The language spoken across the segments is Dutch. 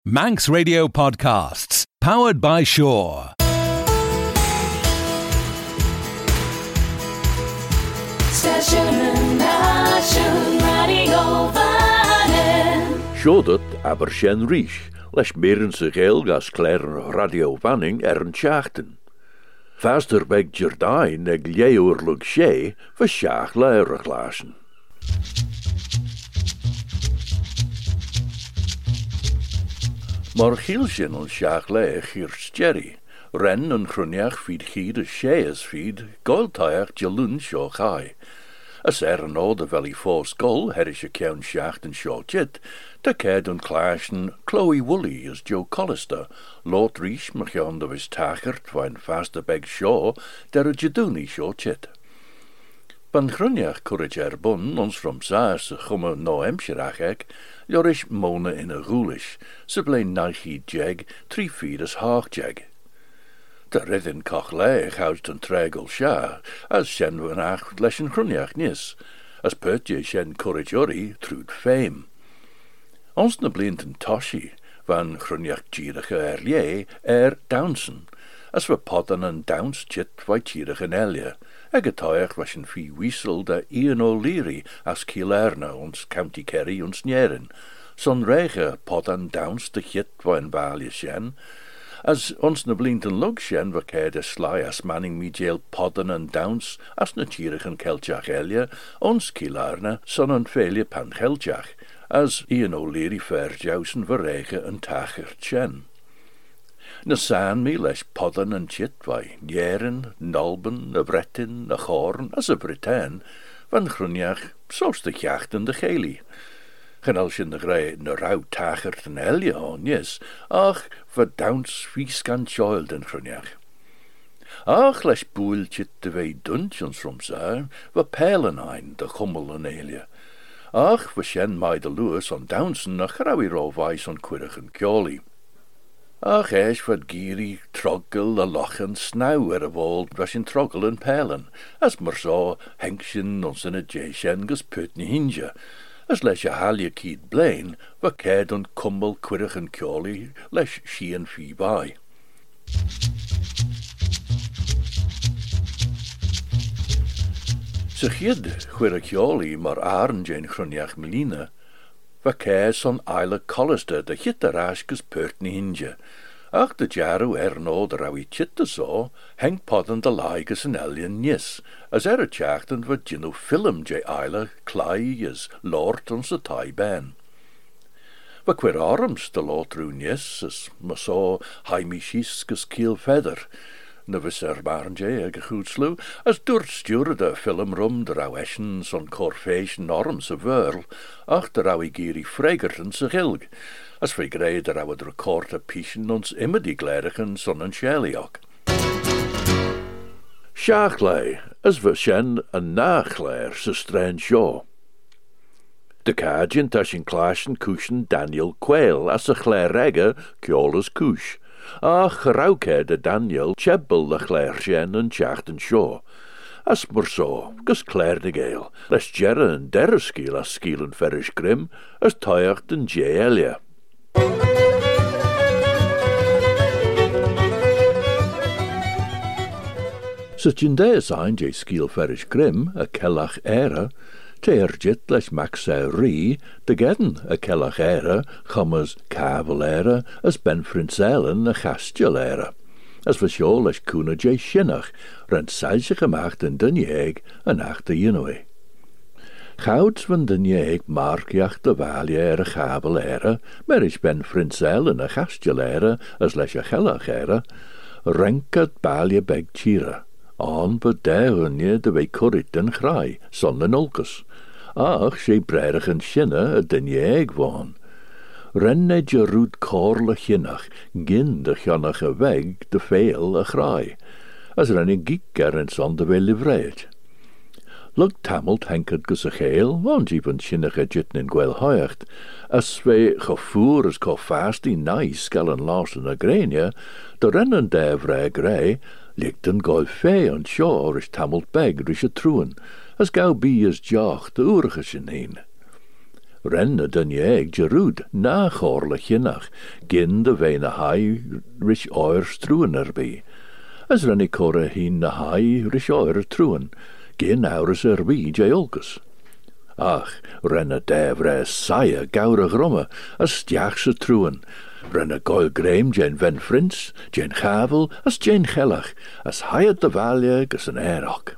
Manx Radio Podcasts, powered by Shaw. Sjodat aber sjen riech, les meren se geel gas kleren radio vanning en schachten. Faster beg Jordain eg leeuwerlug shee, voor schaach leurig glazen. Maar gielsjen on schaach leeg hier Jerry, ren en chroniach feed gied a shees feed, goiltaach jaloon sjo chai. As een ode valley fos gol, herish a keun schachten sjo chit, da ked en clashen Chloe Woolley as Joe Collister, lot riech machon de vis tachert, wijn faster beg sjo, der a jaduni sjo chit. Ban chroniach courage bun, ons from saars a chumme no emshirachek, jorish mona in a ghoolish, se blein naichi jeg, 3 feet as haag jeg. De redden koch leeg houst een tregel sha, as shen van ach leshen chroniach nis, as pertje shen courage trued fame. Ons na blinten toshi, van chroniach gierige Downson, as we potten en Downs chit vai gierige Elia. Egetoich was een fee wiesel de Ian O'Leary as Kielerna ons County Kerry ons Njeren. Son rege pot en Downs de chit vai een valje shen, as ons na blinten lug shen we de sly as manning mi jail podden en Downs as na gierige Keltjach Elia, ons Kielerna son een velje pan Keltjach, as Ian O'Leary verjousen verrege en tacher shen. Na saan mi les podden en chit vai, njeren, nalben, a bretin, a chorn, as a Britain, van chroniach, soos de jachten de geli. Gen als je de grij na rauw tachert en helje on, yes, ach, verdouns vies kan choil den chroniach. Ach, les boel chit de wei dungeons from sa, we pelen ein, de chummel en helje. Ach, we shen mai de luas on Downson na grawi ro vais on quirrig en kjoli. Ach, eis wat gierie troggel a lachen snauw a wold was in troggel en pelen, as mar so henksjen ons in a jeshen gus putni hinja, as les je halje kied blain, wa ked on kummel quirrig en kjoli, les she en fee by. Se gied, quirrig kjoli mar aaren jen chroniach melina, wa kees on Isla Collister de chitte raskes purtni hinja. Ach de jaru no de rawi chitte so, heng podden de laiges en elien nis, as a chachten wat jino film je Isla clai as lord ons a tai ben. Wa quir arms de lotru nis, as ma so haimi shiskus kiel feather, na vis barnje ag goedslu, as dur stuurde de film rum de rauw eschen son corfeischen arms a verl, ach de rauw giri fregerten se gilg, as we grei de rauw de record a pischen ons immedi glerigen son an sheliok. Shachlei, as we shen a nachler se stren shaw. De kajin tashin clashen kushen Daniel Quayle as a chlerege kjolas kush. Ach, rauke de Daniel chebbel de chlersjen en chachten shaw. As maar so, gus clair de gale, les jerre en derreskiel as skiel en ferrish grim, as tuiacht en Elia. Such in de zijn je skiel ferrish grim, a kellach era, teerjit les maxa ri, de gedden a kellach era, chummas kavel era, as ben frinselen a chastjel era. As we sjol les kuna je shinnach, rent saisje gemaakt en dunjeeg en achter jenoe. Gouds van dunjeeg markjacht de valje era kabel era, maar is ben frinselen a chastjel era, as les a kellach era, renket balje beg tjira. Aan beduigen de wei kurrit en graai, zonder olkes. Ach, she breirig en shinne a dunjeeg waan. Renne je roet korle chinnach, gin de channach a weg de veel a graai, as renne gikker en zonde we livreid. Lug tamelt henkert gus a geel, want even chinnach a jitten in gwel hoiacht, as we gevoer as ko fasti nice galen lasten a grenia, de rennen de vrij grei, ligt een gol fee en shaw is tamelt beg rish a truan, as gauw bi as joch de oerige sheneen. Ren na dunjeeg Jerud na chorle chinnach, gin de veen na hai rish oer struan erbij. As renny corre heen na hai rish oer truan, gin aures erbij jaolkus. Ach, renne devre saie gaure gromme, as stiachse truan. Renne goil greim jen ven frins, jen chavel, as jen chellach, as haiet de valje gus an airok.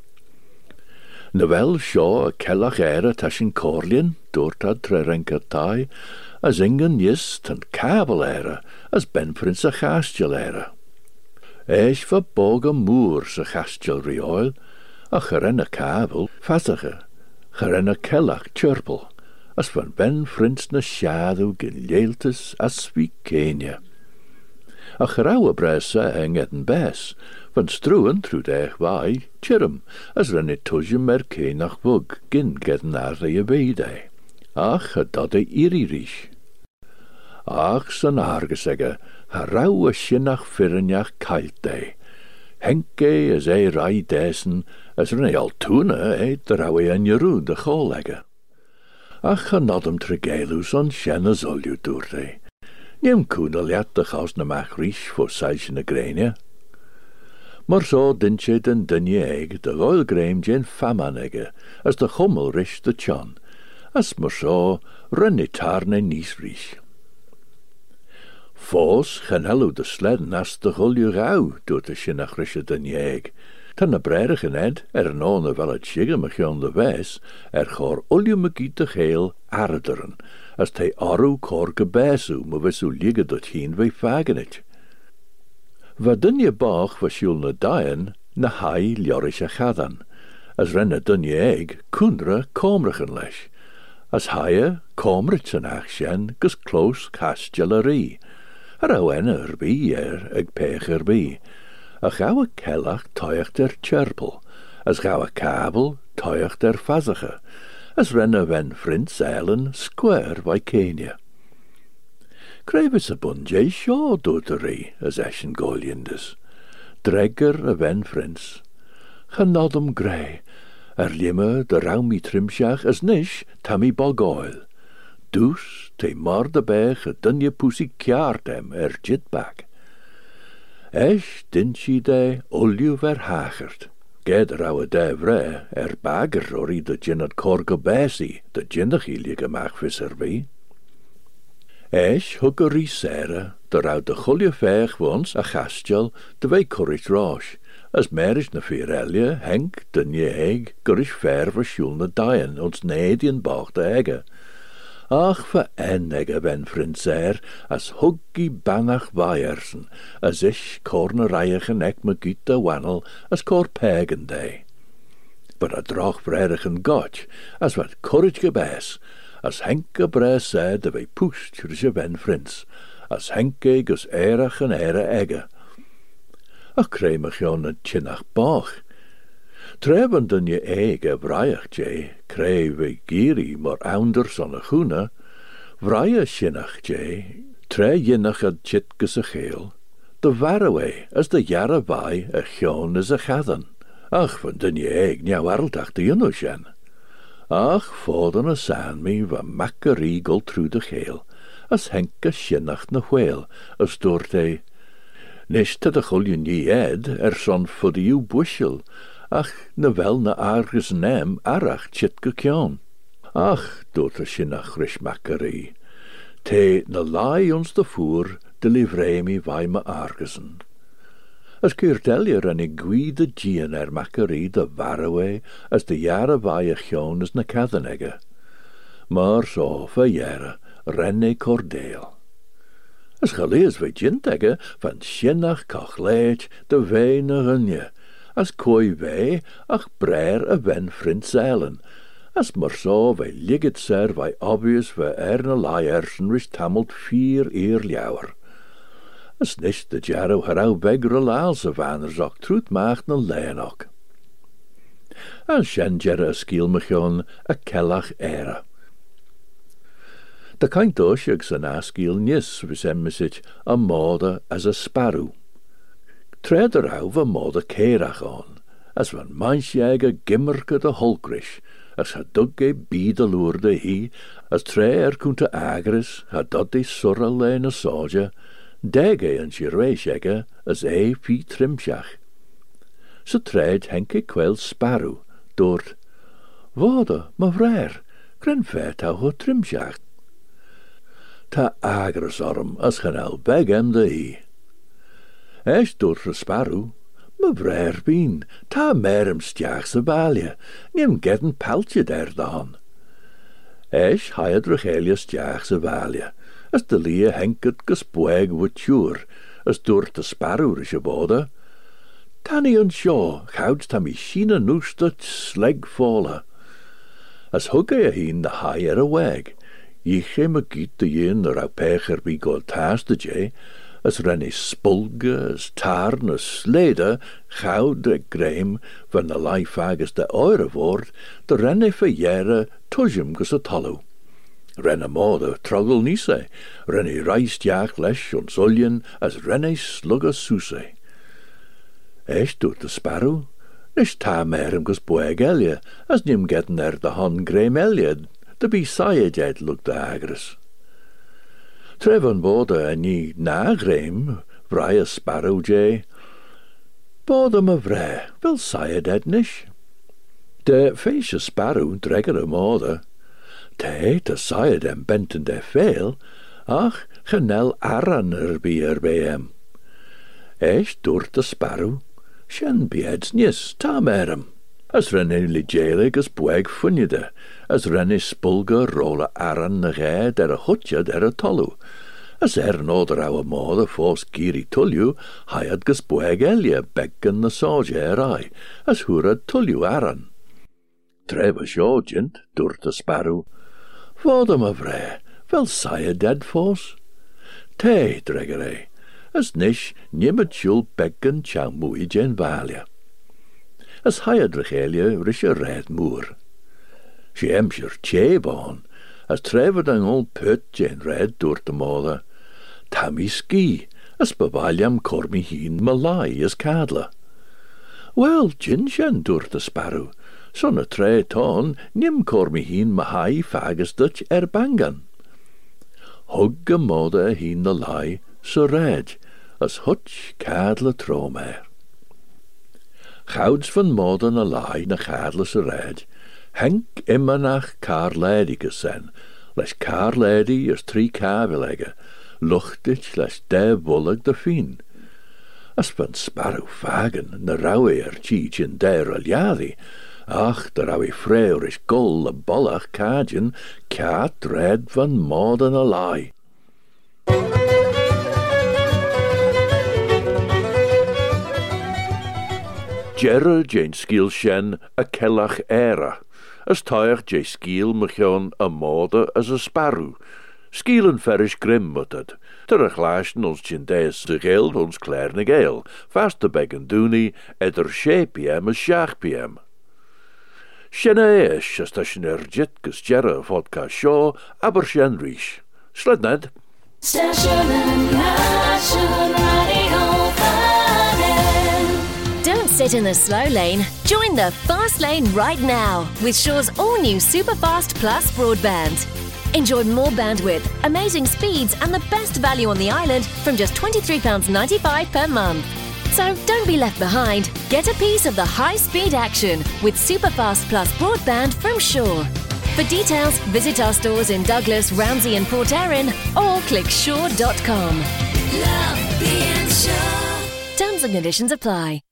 Nawel sio a kellach era tashin corlien, doortad tre renkertai, as ingen nis tan kabel era, as ben frins a chastjel era. Eich va boga moer sa chastjel rioil, a gerenne kabel, fasige. Gerenne kellach chirpel, as van ben frins na shadow gin leeltes as wie Kenia. A gerauwe bresa eng etten bes, van struwen through deeg wai, chirm, as renne tusje mer kenach wug, gin gedden arre je weide. Ach, a dodde irierish. Ach, san argesegge, gerauwe shinnach firrenjach kailte. Henke as rai desen, as renne al toene, der rauwe en jeroen de cholegge. Ach, a nodem tregelus on shenna zolju doorte. Niem koene liat de gas na mach rish voor seisje grenia. Maar zo dintje den dunje de goil greim jen famanegge, as de chommel rish de chan, as maar zo renne tarne nies rish. Fos genellu de sledden as de golju gauw door de shinnach rische dunje. Tan na bredigen ed, none wel het shiggemach on de wes, goor olje megiet de geel arderen, as te aru korke besu, maar we zo liggen dat heen wij fagenet. Wat dunje bach was jul na daien, na hai ljorish a chadan, as renne dunje eeg, kundre komrichen lesh, as haie komrits an achsjen, gus close kastjelerie, au enne eg pech erbij. A gauwe kellach toich der chirpel, as gauwe kabel toich der fasige, as renne ven frins eilen square by Kenia. Krevis a bunje shaw doterie, as ashen goliendes. Dregger a ven frins. Genodum grey, limme de raumi trimshach as nish tammy bogoil. Dus te mordebeg a dunje pussy kjaartem jitbak. Esch dinchi de olju verhagert. Ged rauwe de vre bager ori de jinnat korge besi, de jinnachilje gemach visserby. Esch huggerie sere, de rauw de gulje veg wons a gastjel de wei corrich rosh, as merish na firelje henk de nieeg gurish ver verschulne daien ons nedien bach de egge. Ach, verennege ben frinser, as huggi banach weiersen, as ich kornereichen ek me gitte wannel, as kor pegen day. But a droch bredigen gotch, as wat courage gebes, as henke bres said de we pusht je ben frins, as henke gus erach en ere egge. Ach, kremach jon een chinnach bach. Treven dan je eigen vraiach je, kreve giri maar ouders aan de groene, vrije shinnach je, tre jinnach ad chitkus a geel, de warwe as de jare vai a gion is a gaden. Ach, van dan je eigen jou warltach de junnusjen. Ach, voden a san me va makkerie gol tru de geel, as henke shinnach na wheel, as doorte, nish te de gulje nie ed, son voor de uw bushel, ach, na wel na arges naam arach chitke kjan. Ach, doet a shinnach rishmakkerie. Te na lai ons de voer, de livremi vai me argesen. As keerteljer en ik gwie de gien makkerie de warwe, as de jare vai a kjan is na kathenegge. Maar zo va jare, renne cordeel. As gelees we jintegge, van shinnach kachleit de weine runje. As koi wij, ach brer a ven frins as maar zo wij ligget ser wij obvious wij erne laiersen rish tammelt 4 ljouwer. As nish de jarrow herau begre laalse vaners ook troet maakt na leenock. As shen jerre a skielmachon a kellach era. De kaint oshig san askiel nis visemmisich a mode as a sparrow. Treder au va mode kerach on, as van mansjäger gimmerke de holkrish, as ha dug bíd loerde hi, as tre kunta agris, ha dat surra lein soja, dege an shirweishege, as fi trimshach. So treid henke kwel sparrow, doort, Vada, ma vrer, gren vet ho trimshach. Ta agris orm, as chanel begem de hi. Eis doort sparrow, ma vrer bien, ta merem stiach sa valje, niem gedden peltje der dan. Eis haiad regelia stiach sa valje, as de lia henket gespoeg wutjur, as doort de sparrow rische bode. Tanny en shaw, gouds ta mi shina noestet sleg falla. As hugge heen de haier a weg, jiche me giet de yin er pecher bi gold taaste je, as renny spulge, as tarn, as slede, goud de greim, van de laifagus de oire woord, de renny verjere, tujum gus a tallo. Renne mode troggle nise, renny reist jaag lesh on zuljen, as renny slugge suse. Eis doet de sparrow, nish ta merem gus boeg elje, as nim getten de han greim elje, de bi sayed look de agris. Trevon bode en nie na greim, vrij a sparrow jay. Bode me vrij, wel sayed nish. De feesje sparrow dregger mode. Te sayed benten de veel, ach, genel aran bij hem. Eis door de sparrow, shen bieds nis ta merem. As renne ligelig as boeg funnide, as renne spulga rolle aran na gij der a hutja der a tollu. As noder ouwe mode fos giri tulju, haiad gus boeg elje beggen na soja ai, as hurad tulju aran. Treva sjogent, door de sparrow, Vada me vrij, wel saie dead fos. Te, dreggerij, as nish nimmet jul beggen tja moei jen valja. As haiad regelia rische red moer. Shemshir chebon, as treverd an ol put jen red door de mode. Tammy ski, as bevaljam kormi heen malai as kadla. Wel, jinshen door de sparrow, son a tre ton, nim kormi heen mahai fagus dutch bangan. Hugge mode heen the lai, so red, as hutch kadla tromer. Gouds van mode na lai na kadla so red, henk immer nach Carledi gesen, les Carledi as 3 kavelegge, luchtig les de wollig de fin. As van sparrow fagen na rauwe cheech in der aljadi, ach, de rauwe freurish gol a bollach kajen, kat red van mode na lai. Gerre jane skiel shen a kellach era, as tuig je skiel mechion a mode as a sparrow. Skielen verish grim mutterd, ter a glaasjen ons jindees de geld ons klerne geel, vast de beggen doenie, eder shepiem as shachpiem. Shenne eesh as ta shnerjit gus gerre vodka shaw, aber shen rish. Sledned. Station National Radio Fun. Don't sit in the slow lane. Join the fast lane right now with Shaw's all-new Superfast Plus broadband. Enjoy more bandwidth, amazing speeds and the best value on the island from just £23.95 per month. So don't be left behind. Get a piece of the high-speed action with Superfast Plus broadband from Shaw. For details, visit our stores in Douglas, Ramsey and Port Erin or click shaw.com. Love being Shaw. Terms and conditions apply.